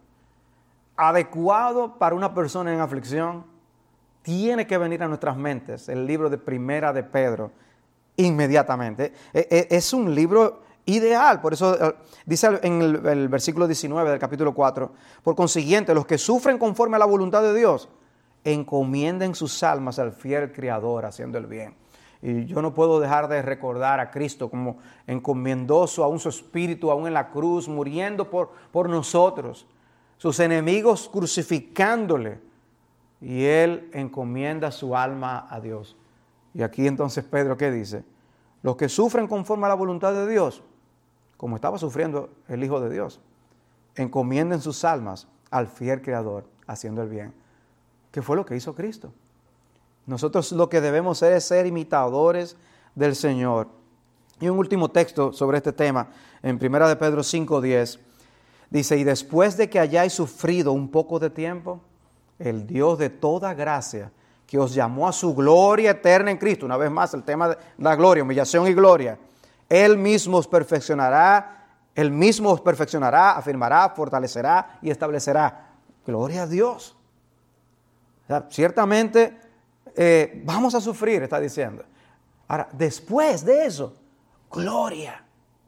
adecuado para una persona en aflicción, tiene que venir a nuestras mentes el libro de Primera de Pedro inmediatamente. Es un libro ideal, por eso dice en el, el versículo diecinueve del capítulo cuatro, por consiguiente, los que sufren conforme a la voluntad de Dios, encomienden sus almas al fiel Criador haciendo el bien. Y yo no puedo dejar de recordar a Cristo como encomendó su, aún su espíritu, aún en la cruz, muriendo por, por nosotros, sus enemigos crucificándole, y Él encomienda su alma a Dios. Y aquí entonces Pedro, ¿qué dice? Los que sufren conforme a la voluntad de Dios, como estaba sufriendo el Hijo de Dios, encomienden sus almas al fiel Creador haciendo el bien. ¿Qué fue lo que hizo Cristo? Nosotros lo que debemos ser es ser imitadores del Señor. Y un último texto sobre este tema, en Primera de Pedro cinco diez, dice, y después de que hayáis sufrido un poco de tiempo, el Dios de toda gracia, que os llamó a su gloria eterna en Cristo, una vez más el tema de la gloria, humillación y gloria, Él mismo os perfeccionará, Él mismo os perfeccionará, afirmará, fortalecerá y establecerá. Gloria a Dios. O sea, ciertamente eh, vamos a sufrir, está diciendo. Ahora, después de eso, gloria.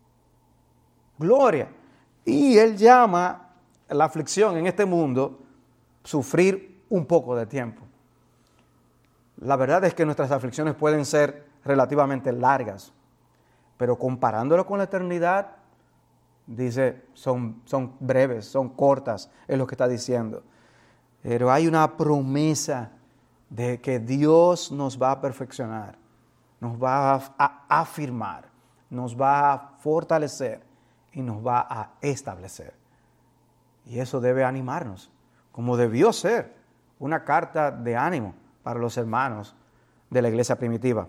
Gloria. Y Él llama la aflicción en este mundo sufrir un poco de tiempo. La verdad es que nuestras aflicciones pueden ser relativamente largas, pero comparándolo con la eternidad, dice, son, son breves, son cortas, es lo que está diciendo. Pero hay una promesa de que Dios nos va a perfeccionar, nos va a afirmar, nos va a fortalecer y nos va a establecer. Y eso debe animarnos, como debió ser una carta de ánimo para los hermanos de la iglesia primitiva.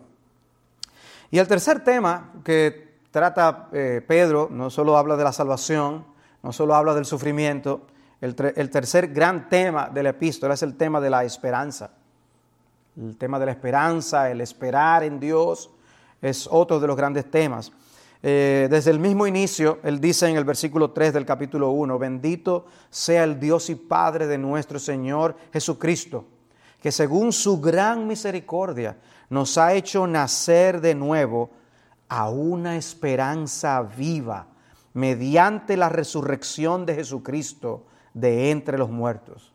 Y el tercer tema que trata eh, Pedro, no solo habla de la salvación, no solo habla del sufrimiento. El, el tercer gran tema de la epístola es el tema de la esperanza. El tema de la esperanza, el esperar en Dios, es otro de los grandes temas. Eh, desde el mismo inicio, él dice en el versículo tres del capítulo uno, bendito sea el Dios y Padre de nuestro Señor Jesucristo, que según su gran misericordia nos ha hecho nacer de nuevo a una esperanza viva mediante la resurrección de Jesucristo de entre los muertos.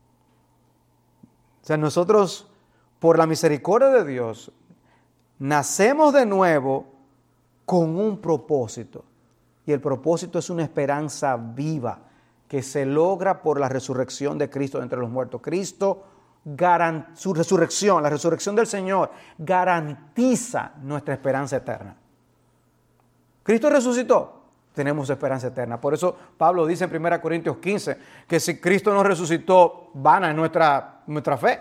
O sea, nosotros, por la misericordia de Dios, nacemos de nuevo con un propósito. Y el propósito es una esperanza viva que se logra por la resurrección de Cristo de entre los muertos. Cristo, su resurrección, la resurrección del Señor, garantiza nuestra esperanza eterna. Cristo resucitó, tenemos esperanza eterna. Por eso Pablo dice en primera Corintios quince que si Cristo no resucitó, vana es nuestra, nuestra fe.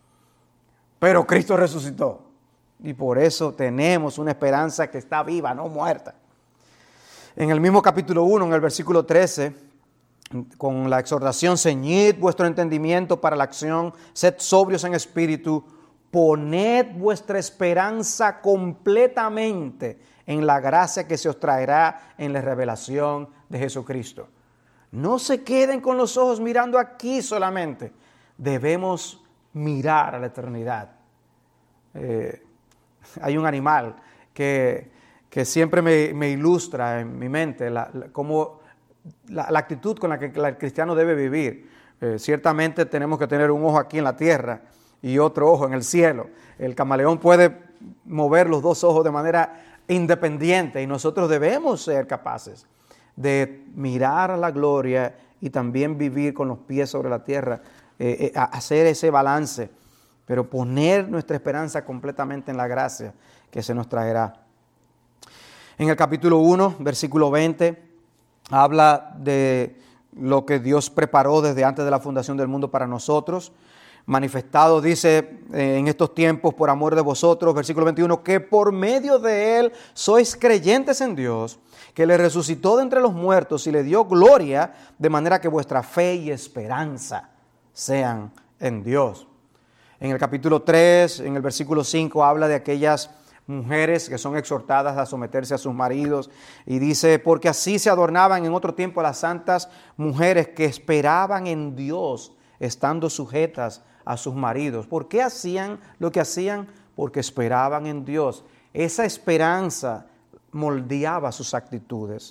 Pero Cristo resucitó. Y por eso tenemos una esperanza que está viva, no muerta. En el mismo capítulo uno, en el versículo trece, con la exhortación, ceñid vuestro entendimiento para la acción, sed sobrios en espíritu, poned vuestra esperanza completamente en la gracia que se os traerá en la revelación de Jesucristo. No se queden con los ojos mirando aquí solamente, debemos mirar a la eternidad. Eh, hay un animal que, que siempre me, me ilustra en mi mente la, la, como la, la actitud con la que el cristiano debe vivir. Eh, ciertamente tenemos que tener un ojo aquí en la tierra y otro ojo en el cielo. El camaleón puede mover los dos ojos de manera independiente y nosotros debemos ser capaces de mirar a la gloria y también vivir con los pies sobre la tierra, eh, eh, hacer ese balance, pero poner nuestra esperanza completamente en la gracia que se nos traerá. En el capítulo uno, versículo veinte, habla de lo que Dios preparó desde antes de la fundación del mundo para nosotros. Manifestado, dice, eh, en estos tiempos por amor de vosotros, versículo veintiuno, que por medio de Él sois creyentes en Dios, que le resucitó de entre los muertos y le dio gloria, de manera que vuestra fe y esperanza sean en Dios. En el capítulo tres, en el versículo cinco, habla de aquellas mujeres que son exhortadas a someterse a sus maridos y dice, porque así se adornaban en otro tiempo las santas mujeres que esperaban en Dios, estando sujetas a sus maridos. ¿Por qué hacían lo que hacían? Porque esperaban en Dios. Esa esperanza moldeaba sus actitudes.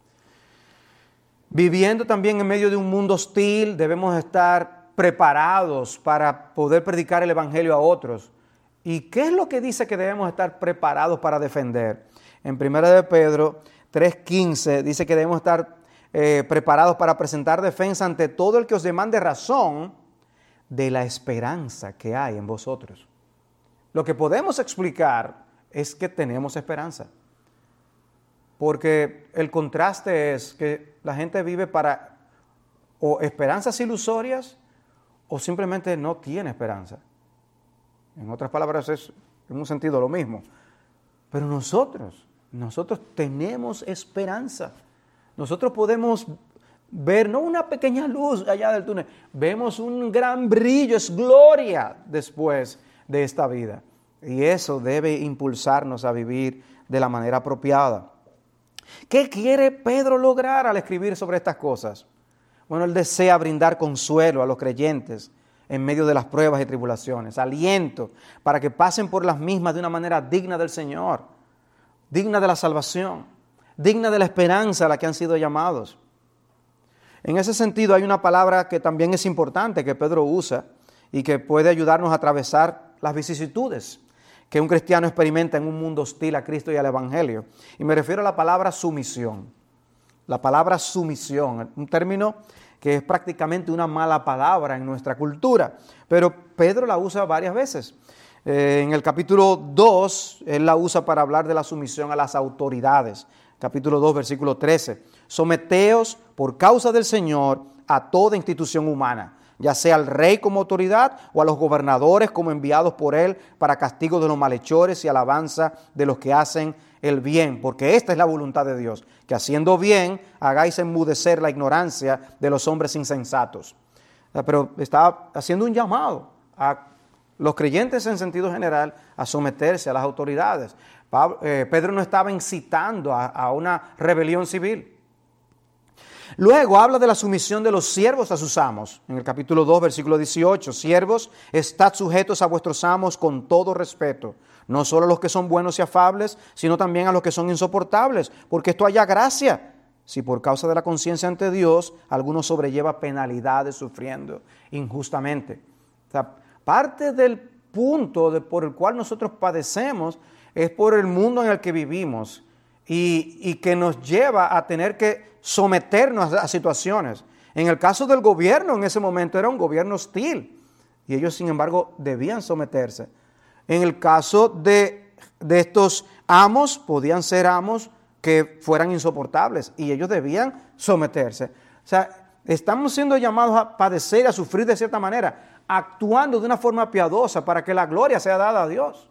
Viviendo también en medio de un mundo hostil, debemos estar preparados para poder predicar el evangelio a otros. ¿Y qué es lo que dice que debemos estar preparados para defender? En primera de Pedro tres quince dice que debemos estar eh, preparados para presentar defensa ante todo el que os demande razón de la esperanza que hay en vosotros. Lo que podemos explicar es que tenemos esperanza. Porque el contraste es que la gente vive para o esperanzas ilusorias o simplemente no tiene esperanza. En otras palabras es en un sentido lo mismo. Pero nosotros, nosotros tenemos esperanza. Nosotros podemos ver no una pequeña luz allá del túnel, vemos un gran brillo, es gloria después de esta vida. Y eso debe impulsarnos a vivir de la manera apropiada. ¿Qué quiere Pedro lograr al escribir sobre estas cosas? Bueno, él desea brindar consuelo a los creyentes en medio de las pruebas y tribulaciones, aliento para que pasen por las mismas de una manera digna del Señor, digna de la salvación, digna de la esperanza a la que han sido llamados. En ese sentido hay una palabra que también es importante que Pedro usa y que puede ayudarnos a atravesar las vicisitudes que un cristiano experimenta en un mundo hostil a Cristo y al Evangelio. Y me refiero a la palabra sumisión. La palabra sumisión, un término que es prácticamente una mala palabra en nuestra cultura, pero Pedro la usa varias veces. Eh, en el capítulo dos, él la usa para hablar de la sumisión a las autoridades. Capítulo dos, versículo trece. Someteos por causa del Señor a toda institución humana, ya sea al rey como autoridad o a los gobernadores como enviados por él para castigo de los malhechores y alabanza de los que hacen el bien, porque esta es la voluntad de Dios, que haciendo bien hagáis enmudecer la ignorancia de los hombres insensatos. Pero está haciendo un llamado a los creyentes en sentido general a someterse a las autoridades. Pablo, eh, Pedro no estaba incitando a, a una rebelión civil. Luego habla de la sumisión de los siervos a sus amos. En el capítulo dos, versículo dieciocho. Siervos, estad sujetos a vuestros amos con todo respeto. No solo a los que son buenos y afables, sino también a los que son insoportables, porque esto haya gracia. Si por causa de la conciencia ante Dios, alguno sobrelleva penalidades sufriendo injustamente. O sea, parte del punto de, por el cual nosotros padecemos es por el mundo en el que vivimos y, y que nos lleva a tener que someternos a situaciones. En el caso del gobierno, en ese momento era un gobierno hostil y ellos, sin embargo, debían someterse. En el caso de, de estos amos, podían ser amos que fueran insoportables y ellos debían someterse. O sea, estamos siendo llamados a padecer y a sufrir de cierta manera, actuando de una forma piadosa para que la gloria sea dada a Dios.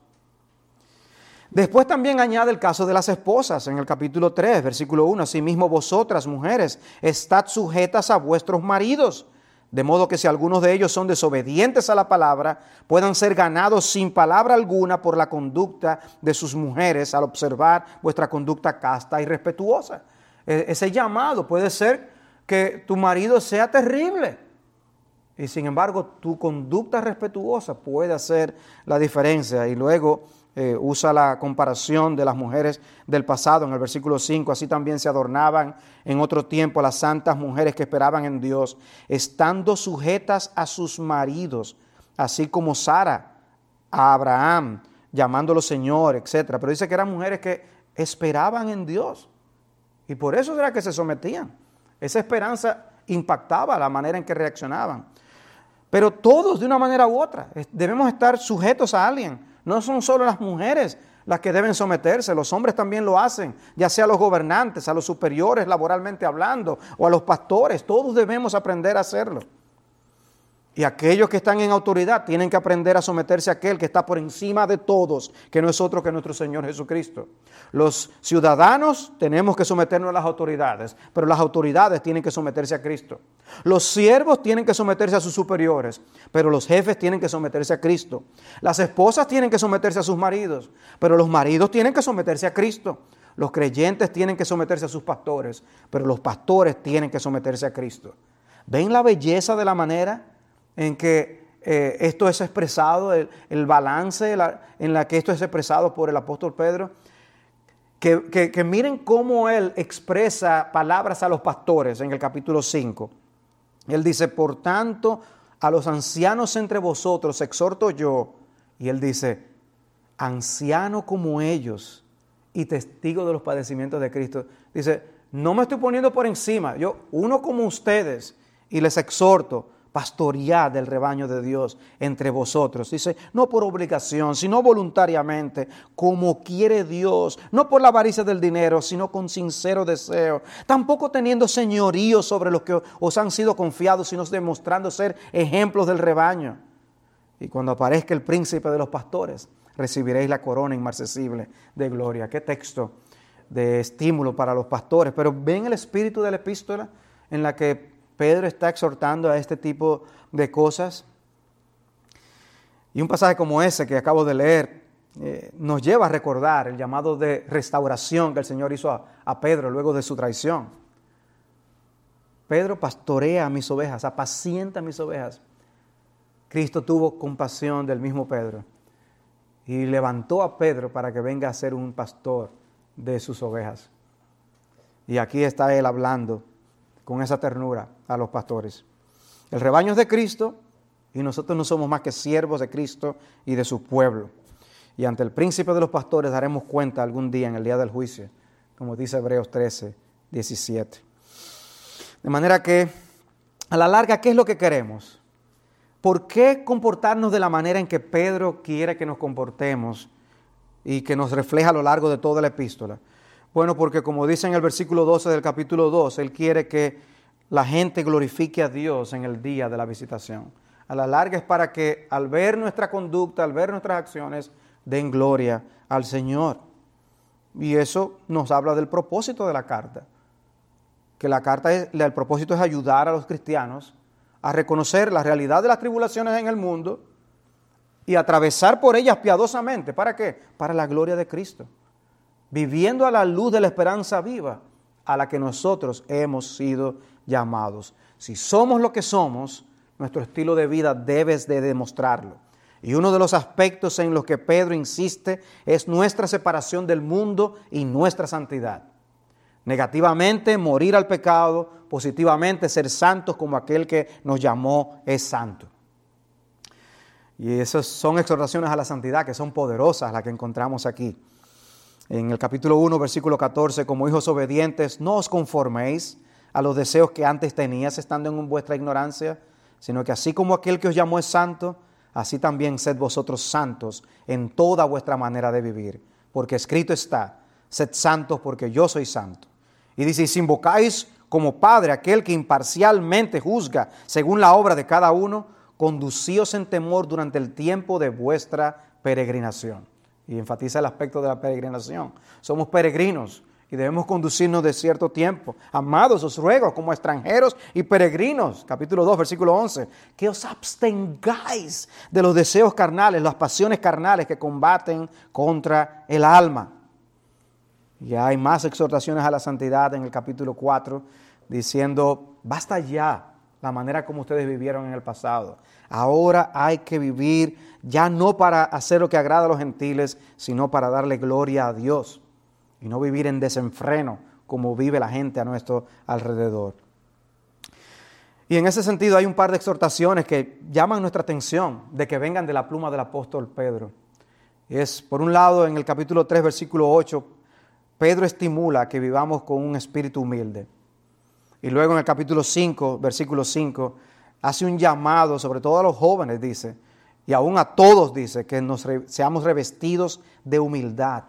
Después también añade el caso de las esposas en el capítulo tres, versículo uno. Asimismo vosotras, mujeres, estad sujetas a vuestros maridos, de modo que si algunos de ellos son desobedientes a la palabra, puedan ser ganados sin palabra alguna por la conducta de sus mujeres al observar vuestra conducta casta y respetuosa. Ese llamado puede ser que tu marido sea terrible y sin embargo tu conducta respetuosa puede hacer la diferencia. Y luego Eh, usa la comparación de las mujeres del pasado en el versículo cinco. Así también se adornaban en otro tiempo las santas mujeres que esperaban en Dios, estando sujetas a sus maridos, así como Sara a Abraham, llamándolo Señor, etcétera. Pero dice que eran mujeres que esperaban en Dios y por eso era que se sometían. Esa esperanza impactaba la manera en que reaccionaban. Pero todos, de una manera u otra, debemos estar sujetos a alguien. No son solo las mujeres las que deben someterse, los hombres también lo hacen, ya sea a los gobernantes, a los superiores laboralmente hablando, o a los pastores. Todos debemos aprender a hacerlo. Y aquellos que están en autoridad tienen que aprender a someterse a aquel que está por encima de todos, que no es otro que nuestro Señor Jesucristo. Los ciudadanos tenemos que someternos a las autoridades, pero las autoridades tienen que someterse a Cristo. Los siervos tienen que someterse a sus superiores, pero los jefes tienen que someterse a Cristo. Las esposas tienen que someterse a sus maridos, pero los maridos tienen que someterse a Cristo. Los creyentes tienen que someterse a sus pastores, pero los pastores tienen que someterse a Cristo. ¿Ven la belleza de la manera en que eh, esto es expresado, el, el balance la, en la que esto es expresado por el apóstol Pedro? Que, que, que miren cómo él expresa palabras a los pastores en el capítulo cinco. Él dice, por tanto, a los ancianos entre vosotros exhorto yo, y él dice, anciano como ellos y testigo de los padecimientos de Cristo. Dice, no me estoy poniendo por encima, yo, uno como ustedes, y les exhorto, pastoread del rebaño de Dios entre vosotros. Dice, no por obligación, sino voluntariamente, como quiere Dios, no por la avaricia del dinero, sino con sincero deseo, tampoco teniendo señorío sobre los que os han sido confiados, sino demostrando ser ejemplos del rebaño. Y cuando aparezca el príncipe de los pastores, recibiréis la corona inmarcesible de gloria. Qué texto de estímulo para los pastores. Pero ven el espíritu de la epístola en la que Pedro está exhortando a este tipo de cosas. Y un pasaje como ese que acabo de leer eh, nos lleva a recordar el llamado de restauración que el Señor hizo a, a Pedro luego de su traición. Pedro, pastorea a mis ovejas, apacienta a mis ovejas. Cristo tuvo compasión del mismo Pedro y levantó a Pedro para que venga a ser un pastor de sus ovejas. Y aquí está él hablando con esa ternura a los pastores. El rebaño es de Cristo y nosotros no somos más que siervos de Cristo y de su pueblo. Y ante el príncipe de los pastores daremos cuenta algún día en el día del juicio, como dice Hebreos trece, diecisiete. De manera que, a la larga, ¿qué es lo que queremos? ¿Por qué comportarnos de la manera en que Pedro quiere que nos comportemos y que nos refleja a lo largo de toda la epístola? Bueno, porque como dice en el versículo doce del capítulo dos, Él quiere que la gente glorifique a Dios en el día de la visitación. A la larga es para que al ver nuestra conducta, al ver nuestras acciones, den gloria al Señor. Y eso nos habla del propósito de la carta. Que la carta, es, el propósito es ayudar a los cristianos a reconocer la realidad de las tribulaciones en el mundo y atravesar por ellas piadosamente. ¿Para qué? Para la gloria de Cristo. Viviendo a la luz de la esperanza viva a la que nosotros hemos sido llamados. Si somos lo que somos, nuestro estilo de vida debe de demostrarlo. Y uno de los aspectos en los que Pedro insiste es nuestra separación del mundo y nuestra santidad. Negativamente, morir al pecado; positivamente, ser santos como aquel que nos llamó es santo. Y esas son exhortaciones a la santidad que son poderosas, las que encontramos aquí. En el capítulo uno, versículo catorce, como hijos obedientes, no os conforméis a los deseos que antes tenías estando en vuestra ignorancia, sino que así como aquel que os llamó es santo, así también sed vosotros santos en toda vuestra manera de vivir. Porque escrito está, sed santos porque yo soy santo. Y dice, y si invocáis como Padre aquel que imparcialmente juzga según la obra de cada uno, conducíos en temor durante el tiempo de vuestra peregrinación. Y enfatiza el aspecto de la peregrinación. Somos peregrinos y debemos conducirnos de cierto tiempo. Amados, os ruego como extranjeros y peregrinos, capítulo dos, versículo once, que os abstengáis de los deseos carnales, las pasiones carnales que combaten contra el alma. Y hay más exhortaciones a la santidad en el capítulo cuatro, diciendo, basta ya la manera como ustedes vivieron en el pasado. Ahora hay que vivir ya no para hacer lo que agrada a los gentiles, sino para darle gloria a Dios. Y no vivir en desenfreno como vive la gente a nuestro alrededor. Y en ese sentido hay un par de exhortaciones que llaman nuestra atención de que vengan de la pluma del apóstol Pedro. Es, por un lado, en el capítulo tres, versículo ocho, Pedro estimula que vivamos con un espíritu humilde. Y luego en el capítulo cinco, versículo cinco, hace un llamado, sobre todo a los jóvenes, dice, y aún a todos, dice, que nos re, seamos revestidos de humildad.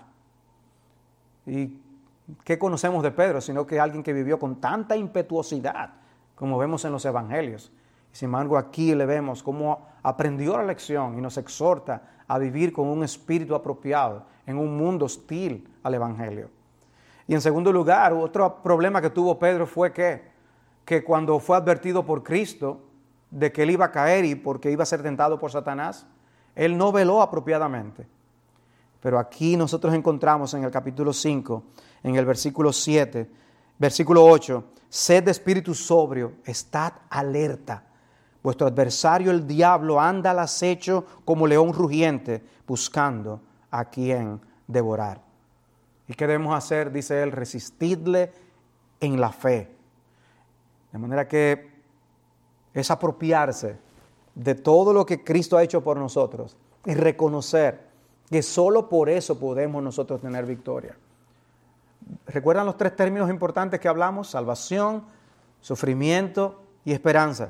¿Y qué conocemos de Pedro? Sino que alguien que vivió con tanta impetuosidad, como vemos en los evangelios. Y sin embargo, aquí le vemos cómo aprendió la lección y nos exhorta a vivir con un espíritu apropiado en un mundo hostil al evangelio. Y en segundo lugar, otro problema que tuvo Pedro fue que, que cuando fue advertido por Cristo de que él iba a caer y porque iba a ser tentado por Satanás, él no veló apropiadamente. Pero aquí nosotros encontramos en el capítulo cinco, en el versículo siete, versículo ocho, sed de espíritu sobrio, estad alerta. Vuestro adversario el diablo anda al acecho como león rugiente, buscando a quien devorar. ¿Y qué debemos hacer? Dice él, resistidle en la fe. De manera que es apropiarse de todo lo que Cristo ha hecho por nosotros y reconocer que solo por eso podemos nosotros tener victoria. ¿Recuerdan los tres términos importantes que hablamos? Salvación, sufrimiento y esperanza.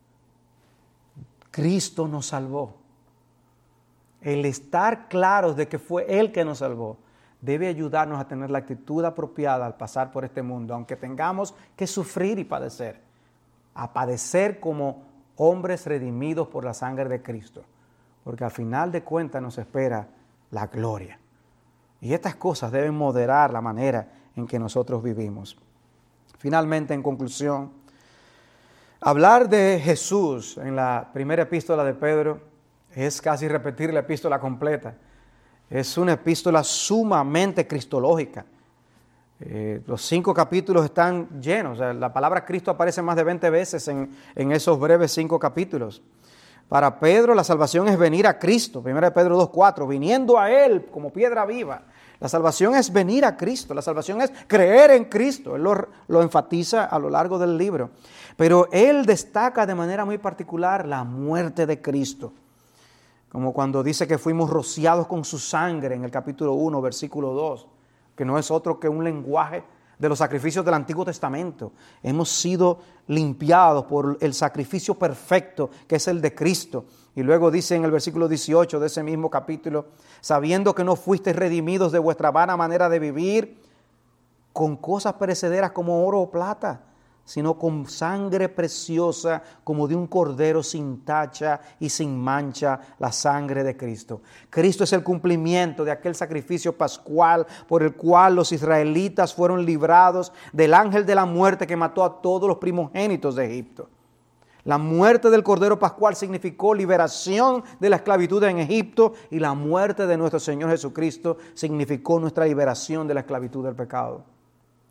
Cristo nos salvó. El estar claros de que fue Él que nos salvó debe ayudarnos a tener la actitud apropiada al pasar por este mundo, aunque tengamos que sufrir y padecer, a padecer como hombres redimidos por la sangre de Cristo, porque al final de cuentas nos espera la gloria. Y estas cosas deben moderar la manera en que nosotros vivimos. Finalmente, en conclusión, hablar de Jesús en la primera epístola de Pedro es casi repetir la epístola completa. Es una epístola sumamente cristológica. Eh, los cinco capítulos están llenos. O sea, la palabra Cristo aparece más de veinte veces en, en esos breves cinco capítulos. Para Pedro la salvación es venir a Cristo. primera de Pedro dos cuatro, viniendo a Él como piedra viva. La salvación es venir a Cristo. La salvación es creer en Cristo. Él lo, lo enfatiza a lo largo del libro. Pero Él destaca de manera muy particular la muerte de Cristo. Como cuando dice que fuimos rociados con su sangre en el capítulo uno, versículo dos, que no es otro que un lenguaje de los sacrificios del Antiguo Testamento. Hemos sido limpiados por el sacrificio perfecto que es el de Cristo. Y luego dice en el versículo dieciocho de ese mismo capítulo, sabiendo que no fuisteis redimidos de vuestra vana manera de vivir con cosas perecederas como oro o plata, sino con sangre preciosa como de un cordero sin tacha y sin mancha, la sangre de Cristo. Cristo es el cumplimiento de aquel sacrificio pascual por el cual los israelitas fueron librados del ángel de la muerte que mató a todos los primogénitos de Egipto. La muerte del cordero pascual significó liberación de la esclavitud en Egipto, y la muerte de nuestro Señor Jesucristo significó nuestra liberación de la esclavitud del pecado.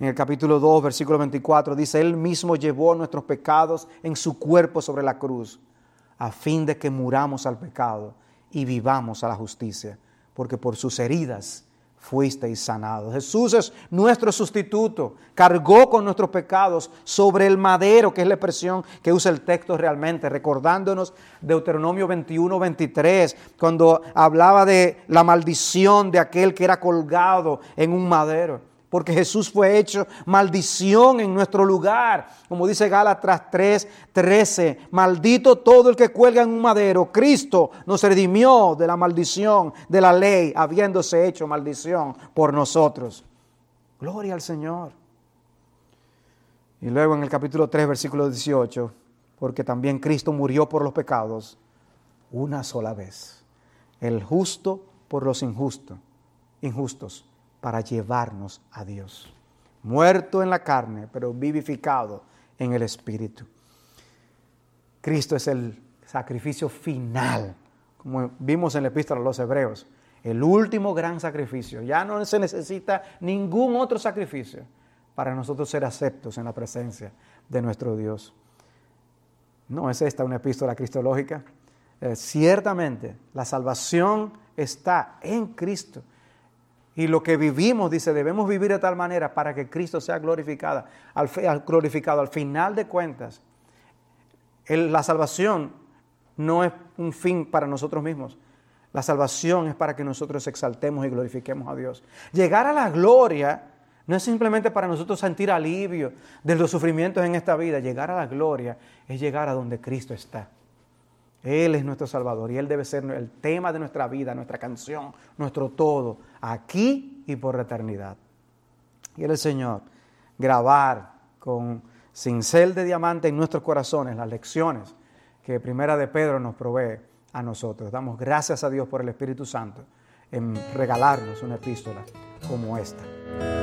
En el capítulo dos, versículo veinticuatro, dice, Él mismo llevó nuestros pecados en su cuerpo sobre la cruz, a fin de que muramos al pecado y vivamos a la justicia, porque por sus heridas fuisteis sanados. Jesús es nuestro sustituto, cargó con nuestros pecados sobre el madero, que es la expresión que usa el texto realmente, recordándonos Deuteronomio veintiuno, veintitrés, cuando hablaba de la maldición de aquel que era colgado en un madero. Porque Jesús fue hecho maldición en nuestro lugar. Como dice Gálatas tres, trece. Maldito todo el que cuelga en un madero. Cristo nos redimió de la maldición de la ley, habiéndose hecho maldición por nosotros. Gloria al Señor. Y luego en el capítulo tres, versículo dieciocho. Porque también Cristo murió por los pecados una sola vez. El justo por los injustos. Injustos. Para llevarnos a Dios. Muerto en la carne, pero vivificado en el Espíritu. Cristo es el sacrificio final, como vimos en la Epístola a los Hebreos. El último gran sacrificio. Ya no se necesita ningún otro sacrificio para nosotros ser aceptos en la presencia de nuestro Dios. ¿No es esta una epístola cristológica? Eh, ciertamente, la salvación está en Cristo. Y lo que vivimos, dice, debemos vivir de tal manera para que Cristo sea glorificado. Al, al, glorificado. Al final de cuentas, el, la salvación no es un fin para nosotros mismos. La salvación es para que nosotros exaltemos y glorifiquemos a Dios. Llegar a la gloria no es simplemente para nosotros sentir alivio de los sufrimientos en esta vida. Llegar a la gloria es llegar a donde Cristo está. Él es nuestro Salvador y Él debe ser el tema de nuestra vida, nuestra canción, nuestro todo, aquí y por la eternidad. Y el Señor, grabar con cincel de diamante en nuestros corazones las lecciones que Primera de Pedro nos provee a nosotros. Damos gracias a Dios por el Espíritu Santo en regalarnos una epístola como esta.